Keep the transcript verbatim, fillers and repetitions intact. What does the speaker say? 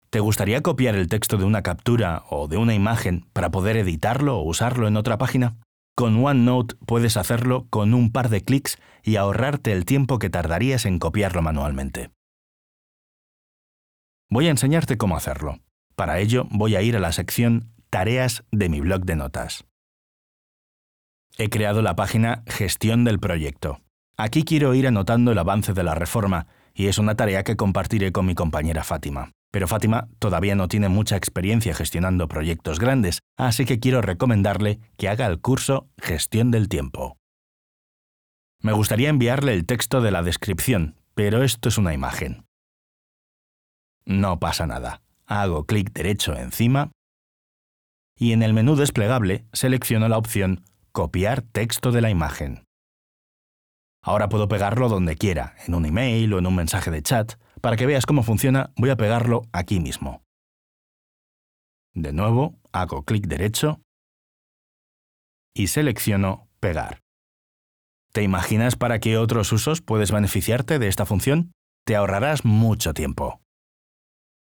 ¿Te gustaría copiar el texto de una captura o de una imagen para poder editarlo o usarlo en otra página? Con OneNote puedes hacerlo con un par de clics y ahorrarte el tiempo que tardarías en copiarlo manualmente. Voy a enseñarte cómo hacerlo. Para ello voy a ir a la sección Tareas de mi blog de notas. He creado la página Gestión del proyecto. Aquí quiero ir anotando el avance de la reforma y es una tarea que compartiré con mi compañera Fátima. Pero Fátima todavía no tiene mucha experiencia gestionando proyectos grandes, así que quiero recomendarle que haga el curso Gestión del tiempo. Me gustaría enviarle el texto de la descripción, pero esto es una imagen. No pasa nada. Hago clic derecho encima y en el menú desplegable selecciono la opción Copiar texto de la imagen. Ahora puedo pegarlo donde quiera, en un email o en un mensaje de chat. Para que veas cómo funciona, voy a pegarlo aquí mismo. De nuevo, hago clic derecho y selecciono Pegar. ¿Te imaginas para qué otros usos puedes beneficiarte de esta función? Te ahorrarás mucho tiempo.